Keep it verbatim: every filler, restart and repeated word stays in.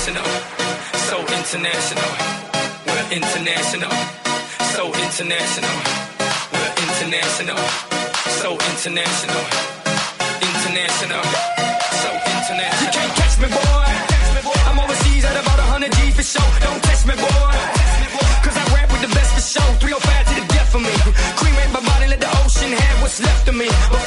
international, so international. We're international, so international. We're international, so international. International, so international. You can't catch me, boy. I'm overseas at about one hundred G for show. Don't test me, boy. Cause I rap with the best for show. three oh five to the death for me. Cremate my body, let the ocean have what's left of me. But